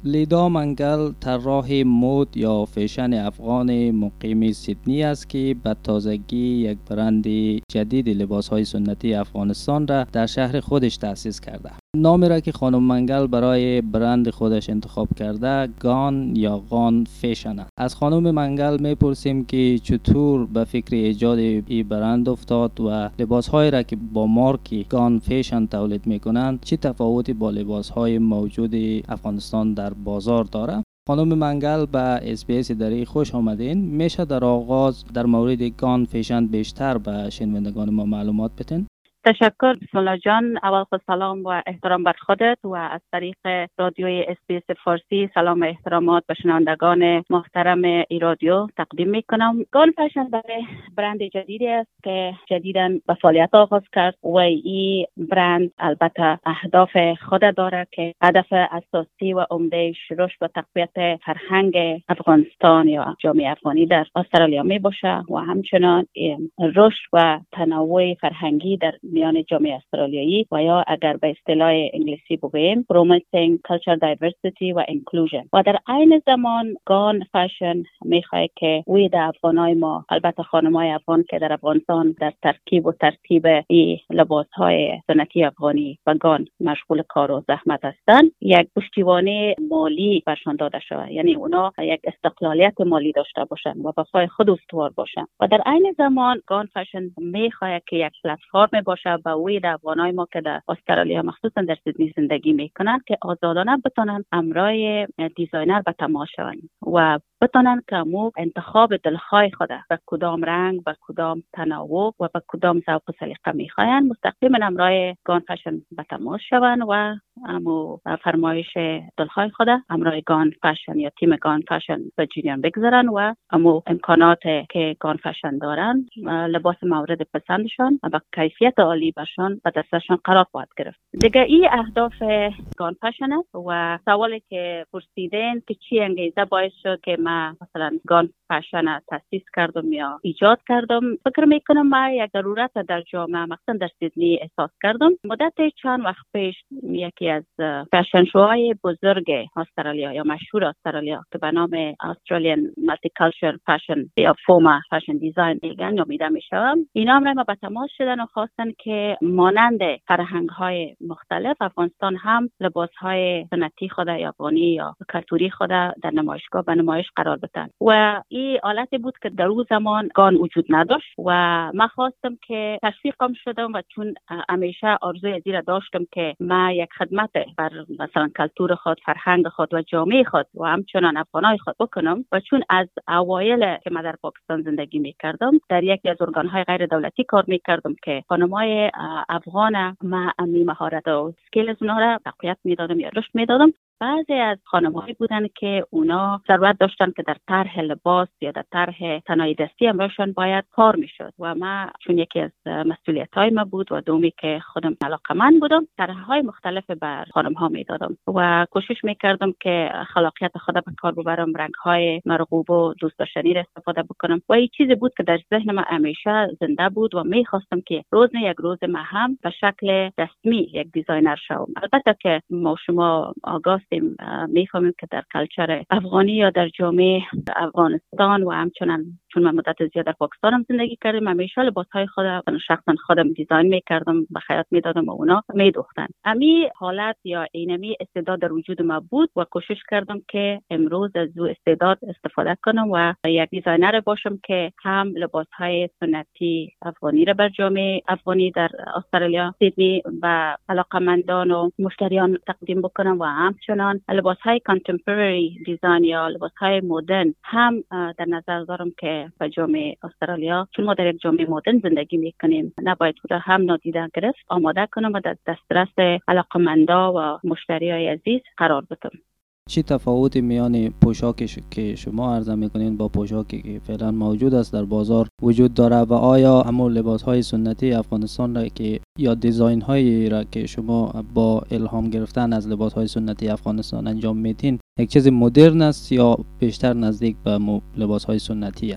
لیدا منگل طراح مد یا فیشن افغان مقیم سیدنی است که به تازگی یک برند جدید لباس‌های سنتی افغانستان را در شهر خودش تأسیس کرده. نامی را که خانم منگل برای برند خودش انتخاب کرده گان یا گان فیشن است. از خانم منگل میپرسیم که چطور به فکر ایجاد این برند افتاد و لباس‌های را که با مارک گان فیشن تولید میکنند چه تفاوتی با لباس‌های موجود افغانستان در بازار داره. خانم منگل به اس‌بی‌اس دری خوش آمدین. میشه در آغاز در مورد گان فیشن بیشتر به شنوندگان ما معلومات بدین؟ تشکر بسم الله جان. اول خود سلام و احترام بر خودت و از طریق رادیوی اس‌بی‌اس فارسی سلام و احترامات به شنوندگان محترم ای رادیو تقدیم میکنم. گان فشن برند جدیدی است که جدیداً به فعالیت آغاز کرد و این برند البته اهداف خود داره که هدف اساسی و عمده رشد و تقویت فرهنگ افغانستان یا جامعه افغانی در استرالیا می باشه و همچنان رشد و تنوع فرهنگی در میان جامعه استرالیایی و یا اگر به اصطلاح انگلیسی بگوییم promoting cultural diversity و inclusion. و در عین زمان گان فشن میخواد که وی در افغانای ما البته خانمای افغان که در افغانستان در ترکیب و ترتیب این لباسهای سنتی افغانی و گان مشغول کار و زحمت هستند یک پشتیبانی مالی برشان داده شود، یعنی اونا یک استقلالیت مالی داشته باشن و به پای خود استوار باشن. و در عین زمان گان فشن میخواد که یک پلتفرم باشه به وی در افغانای ما که در استرالیا مخصوصا در سیدنی زندگی میکنن که آزادانه بتونن امرای دیزاینر به تماس شوند و بتونن که مو انتخاب دلخواه خود به کدام رنگ، به کدام تنوع و به کدام ذوق و سلیقه میخواین مستقیما امرای گان فشن به تماس شوند و امو فرمایش دلخواه خود امرای گان فشن یا تیم گان فشن به جریان بگذارن و امو امکانات که گان فشن دارن لباس مورد پسندشان و با کیفیت عالی برشان به دستشان قرار خواهد گرفت. دیگه این اهداف گان فشن است و سوالی که پرسیدین که چی انگیزه باعث شد که من مثلا گان فشن تاسیس کردم یا ایجاد کردم، فکر میکنم من یک ضرورت در جامعه مثلا در سیدنی احساس کردم. مدت چند وقت پیش یکی از فشن شوهای بزرگ استرالیا یا مشهور استرالیا که به نام Australian Multicultural Fashion یا فوما فشن دیزاین میگن یا میده میشم، اینا هم ما به تماس شدن و خواستن که مانند فرهنگ های مختلف افغانستان هم لباس های سنتی خود یا افغانی یا کلتوری خود در نمایشگاه به نمایش قرار بدن و این حالتی بود که در اون زمان گان وجود نداشت و من خواستم که تشویقم شدم و چون همیشه آرزوی زیر داشتم که من یک خدمت بر مثلا کلتور خود، فرهنگ خود و جامعه خود و همچنان افغانای خود بکنم و چون از اوایل که من در پاکستان زندگی میکردم در یکی از ارگان‌های غیر دولتی کار میکردم که خانم‌های افغان من امی مهارت و اسکیلز اونها را تقویت میدادم یا رشد میدادم. بعضی از خانم‌هایی بودن که اونا ضرورت داشتن که در طرح لباس یا در طرح صنایع دستی امرشان باید کار میشد و من چون یکی از مسئولیت‌های ما بود و دومی که خودم علاقه‌مند بودم طرح‌های مختلف بر خانم‌ها میدادم و کوشش میکردم که خلاقیت خودم به کار ببرم، رنگ‌های مرغوب و دوست داشتنی را استفاده بکنم و این چیزی بود که در ذهن من همیشه زنده بود و می‌خواستم که یک روز من هم به شکل رسمی یک دیزاینر شوم. البته که ما شما آگاه میفهمیم که در کلچر افغانی یا در جامعه افغانستان و همچنان چون من مدت زیاد در پاکستان هم زندگی کردم همیشه لباس‌های خودم شخصا خودم دیزاین می‌کردم به خیاط می‌دادم و اونا می‌دوختن. امی حالت یا اینمی استعداد در وجود ما بود و کوشش کردم که امروز از او استعداد استفاده کنم و یک دیزاینر باشم که هم لباس‌های سنتی افغانی را بر جامعه افغانی در استرالیا سیدنی و علاقه‌مندان و مشتریان تقدیم بکنم و همچنان لباس‌های کانتمپرری دیزاین یا لباس‌های مدرن هم در نظر دارم که به جامعه استرالیا چون ما در یک جامعه مدرن زندگی میکنیم نباید خود هم نادیده گرفت آماده کنم و در دسترس علاقه‌مندا و مشتریای عزیز قرار بدم. چی تفاوتی میان پوشاکی که شما عرضه میکنین با پوشاکی که فعلا موجود است در بازار وجود داره و آیا همون لباس های سنتی افغانستان را که یا دیزاین هایی را که شما با الهام گرفتن از لباس های سنتی افغانستان انجام میدین یک چیز مدرن است یا بیشتر نزدیک به لباس های سنتی است؟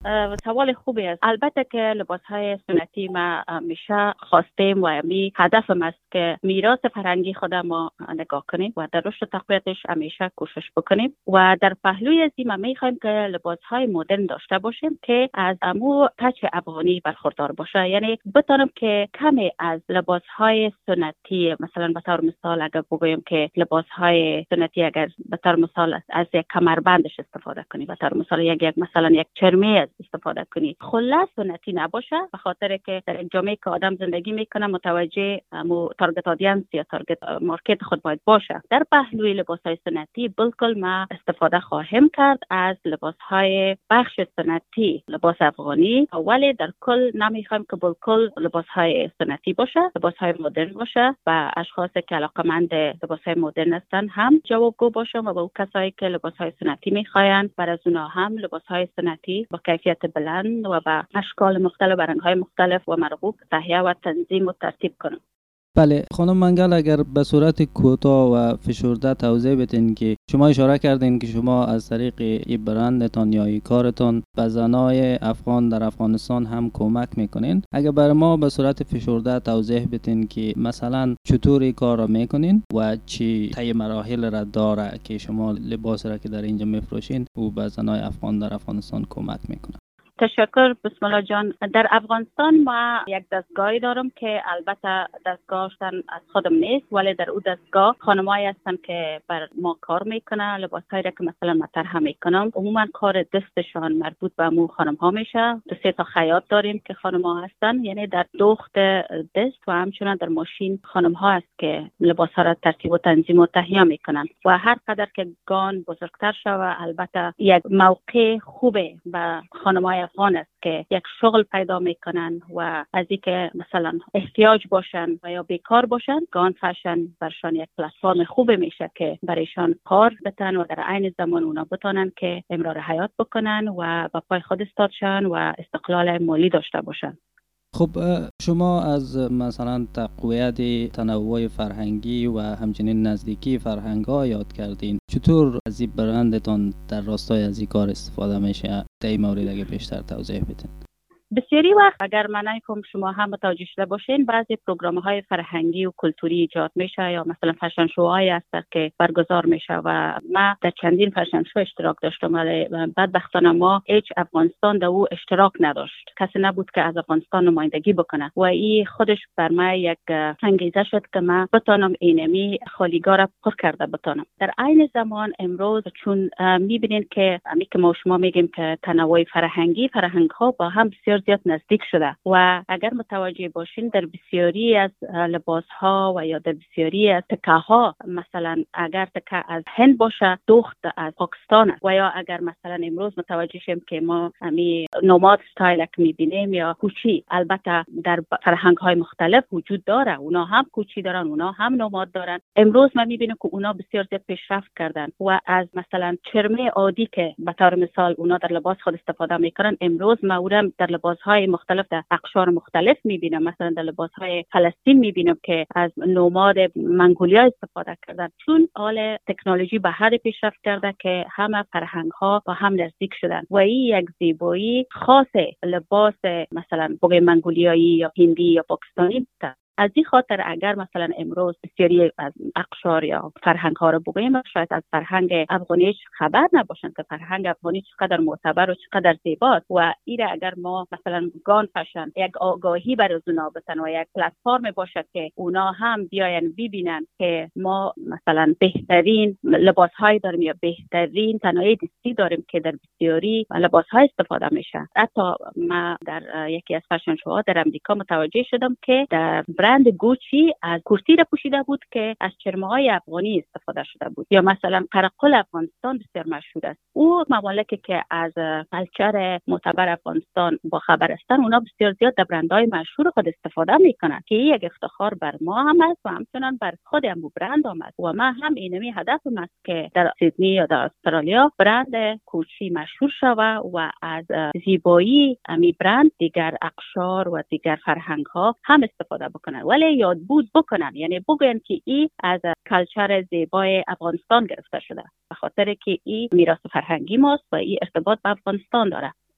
سوال خوبی است. البته که لباس‌های سنتی ما همیشه خواستیم و می هدف ما است که میراث فرهنگی خود ما نگاه کنیم و در رشد و تقویتش همیشه کوشش بکنیم و در پهلوی از این ما می‌خوایم که لباس‌های مدرن داشته باشیم که از امو تچ افغانی برخوردار باشه. یعنی بتونم که کمی از لباس‌های سنتی، مثلا به طور مثال اگر بگویم که لباس‌های سنتی اگر به طور مثال از یک کمربندش استفاده کنی، به طور مثال مثلا یک چرمی از استفاده کنی، خلاص سنتی نباشه، به خاطر که در یک جامعه که آدم زندگی میکنه متوجه تارگت آدینس یا تارگت مارکت خود باید باشه. در پهلوی لباس‌های سنتی بالکل ما استفاده خواهیم کرد از لباس‌های بخش سنتی لباس افغانی، ولی در کل نمیخوایم که بالکل لباس‌های سنتی باشه، لباس‌های مدرن باشه و اشخاصی که علاقه‌مند لباس‌های مدرن هستن هم جوابگو باشه و با کسایی که لباس‌های سنتی می‌خواین بر از اونها هم لباس‌های سنتی با کیفیت بلند و با اشکال مختلف و رنگ‌های مختلف و مرغوب تهیه و تنظیم و ترتیب کنیم. بله خانم منگل، اگر به صورت کوتاه و فشرده توضیح بدین که شما اشاره کردین که شما از طریق این برندتان یا این کارتان به زنای افغان در افغانستان هم کمک میکنین، اگر برای ما به صورت فشرده توضیح بدین که مثلا چطور این کار را میکنین و چی طی مراحل را داره که شما لباس را که در اینجا میفروشین و به زنای افغان در افغانستان کمک میکنه. تشکر بسم الله جان. در افغانستان ما یک دستگاهی دارم که البته دستگاهشان از خودم نیست، ولی در او دستگاه خانمایی هستن که بر ما کار میکنن. لباسایی را که مثلا ما طرح میکنم عموما کار دستشان مربوط به مو خانم ها میشه. 2-3 تا خیاط داریم که خانم ها هستن، یعنی در دوخت دست و همچنین در ماشین خانم ها است که لباس ها را ترتیب و تنظیم و تهیه میکنن و هر قدر که گان بزرگتر شود البته یک موقع خوبه به خانم‌های افغان است که یک شغل پیدا میکنن و از اینکه مثلا احتیاج باشن و یا بیکار باشن، گان فشن برشان یک پلتفرم خوب میشه که برایشان کار بتن و در عین زمان اونا بتونن که امرار حیات بکنن و با پای خود استاد شن و استقلال مالی داشته باشن. خب شما از مثلا تقویت تنوع فرهنگی و همچنین نزدیکی فرهنگ ها یاد کردین، چطور از این برندتان در راستای از این کار استفاده میشه؟ در این مورد اگه بیشتر توضیح بدین. بسیاری وقت اگر من نمی‌کنم شما هم متوجه شده باشین، بعضی برنامه‌های فرهنگی و کلتوری ایجاد میشه یا مثلا فشن شوهایی هست که برگزار میشه و ما در چندین فشن شو اشتراک داشتم، ولی بدبختانه ما هیچ افغانستان در او اشتراک نداشت، کسی نبود که از افغانستان نمایندگی بکنه و این خودش بر من یک انگیزه شد که من بتونم اینمی خالیگاه را پر کرده بتونم. در عین زمان امروز چون میبینین که ما شما میگیم که تنوع فرهنگ‌ها با هم بسیار زیاد نزدیک شده و اگر متوجه باشین در بسیاری از لباس‌ها و یا در بسیاری از تکه‌ها، مثلا اگر تکه از هند باشه دوخت از پاکستان است و یا اگر مثلا امروز متوجه شیم که ما همی نوماد استایل که می‌بینیم یا کوچی، البته در فرهنگ‌های مختلف وجود داره، اونا هم کوچی دارن، اونا هم نوماد دارن. امروز ما می‌بینیم که اونا بسیار زیاد پیشرفت کردن و از مثلا چرمه عادی که به طور مثال اونا در لباس خود استفاده می‌کنن، امروز ما اونم در لباس‌های مختلف در اقشار مختلف می‌بینم. مثلا در لباس‌های فلسطین می‌بینم که از نوماد منگولیا استفاده کردن، چون حال تکنولوژی به حد پیشرفت کرده که همه فرهنگ‌ها با هم نزدیک شدن و این یک زیبایی خاص لباس مثلا بوی منگولیایی یا هندی یا پاکستانی است. از این خاطر اگر مثلا امروز بسیاری از اقشار یا فرهنگ ها رو بگویم، شاید از فرهنگ افغانی هیچ خبر نباشن که فرهنگ افغانی چقدر معتبر و چقدر زیباست و ایره اگر ما مثلا گان فشن یک آگاهی برای اونا بتن و یک پلتفرم باشه که اونا هم بیاین ببینن که ما مثلا بهترین لباس های داریم یا بهترین صنایع دستی داریم که در بسیاری لباس های استفاده میشه. حتی ما در یکی از فشن شوها در امریکا متوجه شدم که در برند گوچی از کرتی را پوشیده بود که از چرمه‌های افغانی استفاده شده بود، یا مثلا قرقل افغانستان بسیار مشهور است. او ممالکی که از کلچر معتبر افغانستان با خبر هستند، اونا بسیار زیاد در برندهای مشهور خود استفاده میکنن که یک افتخار بر ما هم است و همچنان بر خود هم برند آمد و ما هم اینمی هدفم است که در سیدنی یا در استرالیا برند کوچی مشهور شود و از زیبایی امی برند دیگر اقشار و دیگر فرهنگ ها هم استفاده بکنن، ولی یاد بود بکنن، یعنی بگوین که این از کلچر زیبای افغانستان گرفته شده، به خاطر که این میراث فرهنگی ماست و این ارتباط به افغانستان داره.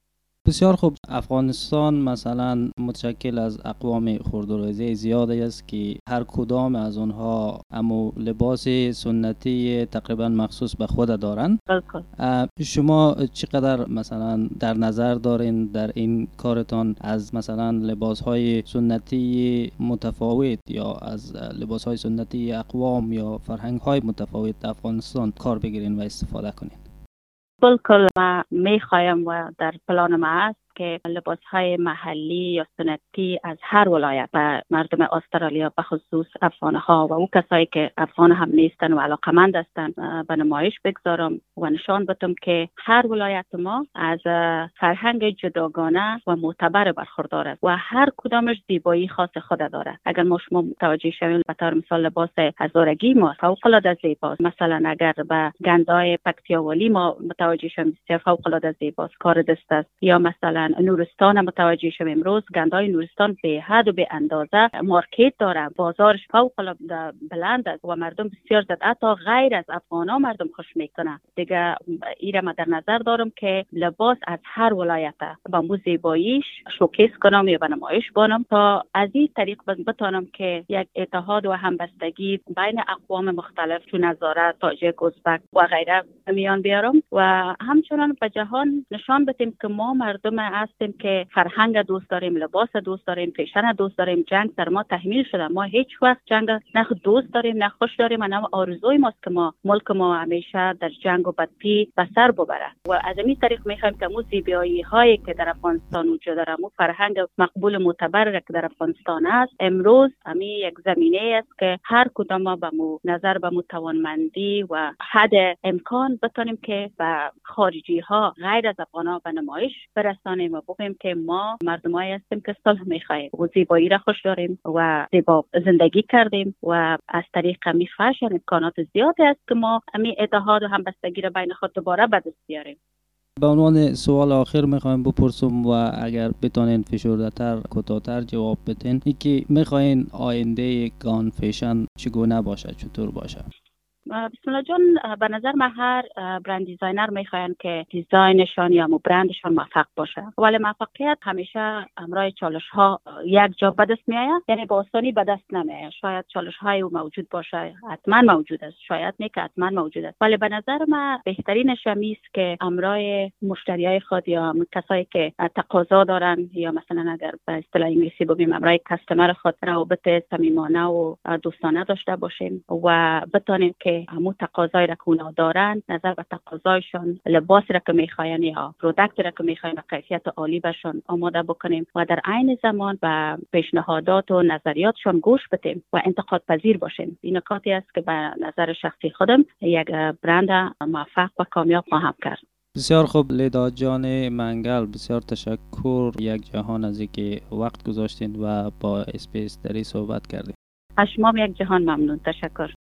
بسیار خوب. افغانستان مثلا متشکل از اقوام خردوریزی زیادی است که هر کدام از آنها امو لباس سنتی تقریبا مخصوص به خود دارند. بالکل. شما چقدر مثلا در نظر دارین در این کارتان از مثلا لباسهای سنتی متفاوت یا از لباسهای سنتی اقوام یا فرهنگ‌های متفاوت افغانستان کار بگیرین و استفاده کنین؟ بالکل، ما میخوایم و در پلان ما است که لباس‌های محلی یا سنتی از هر ولایت و مردم استرالیا به خصوص افغان‌ها و او کسایی که افغان هم نیستن و علاقمند هستند به نمایش بگذارم و نشان بدم که هر ولایت ما از فرهنگ جداگانه و معتبر برخوردار است و هر کدامش زیبایی خاص خود دارد. اگر ما شما متوجه شویم، به طور مثال لباس هزارگی ما فوق‌العاده زیباست. مثلا اگر به گندای پکتیاولی ما متوجه شویم، بسیار فوق‌العاده زیباست، کار دست است. یا مثلا نورستان متوجه شویم، امروز گندای نورستان به حد و به اندازه مارکت داره، بازارش فوق‌العاده بلند است و مردم بسیار زیاد، حتی غیر از افغانا مردم خوش میکنه دیگه. ایره ما در نظر دارم که لباس از هر ولایت با مو زیباییش شوکیس کنم یا به نمایش بانم تا از این طریق بتانم که یک اتحاد و همبستگی بین اقوام مختلف چون هزاره، تاجیک، ازبک و غیره میان بیارم و همچنان به جهان نشان بدیم که ما مردم هستیم که فرهنگ دوست داریم، لباس دوست داریم، فیشن دوست داریم. جنگ در ما تحمیل شده، ما هیچ وقت جنگ نه دوست داریم نه خوش داریم و نه آرزوی ماست که ملک ما همیشه در جنگ و بدپی به سر ببره و از این طریق میخوایم که مو زیبایی هایی که در افغانستان وجود داره، مو فرهنگ مقبول معتبر که در افغانستان است، امروز همین یک زمینه است که هر کدام ما به مو نظر به مو توانمندی و حد امکان بتونیم که به خارجی ها غیر از افغان ها به نمایش برسانیم و بگیم که ما مردمایی هستیم که صلح میخواهیم و زیبایی را خوش داریم و زیبا زندگی کردیم و از طریق می فشن امکانات زیادی است که ما همین اتحاد و همبستگی را بین خود دوباره به دست بیاریم. به عنوان سوال آخر میخوایم بپرسم و اگر بتونین فشرده‌تر کوتاه‌تر جواب بدین، اینکه میخواین آینده گان فیشن چگونه باشه، چطور باشه؟ بسم الله جان، به نظر من هر برند دیزاینر میخواین که دیزاینشان یا برندشان موفق باشه، ولی موفقیت همیشه همراه چالش ها یک جا به دست میآید، یعنی با آسانی به دست نمیآید. شاید چالش های موجود باشه، حتما موجود است، شاید نه که حتما موجود است، ولی به نظر من بهترینش است که همراه مشتریای خود یا کسایی که تقاضا دارن یا مثلا اگر به اصطلاح انگلیسی بگیم همراه کاستمر خود روابط صمیمانه و دوستانه داشته باشیم و بتونیم که همون تقاضای را که اونا دارن نظر به تقاضایشان، لباس را که میخواین یا پروداکت را که میخواین به کیفیت عالی بهشون آماده بکنیم و در عین زمان به پیشنهادات و نظریاتشون گوش بدیم و انتقاد پذیر باشیم. این نکاتی است که به نظر شخصی خودم یک برند موفق و کامیاب خواهم کرد. بسیار خوب لیدا جان منگل، بسیار تشکر یک جهان از اینکه وقت گذاشتین و با اسپیس دری صحبت کردیم. از شما یک جهان ممنون، تشکر.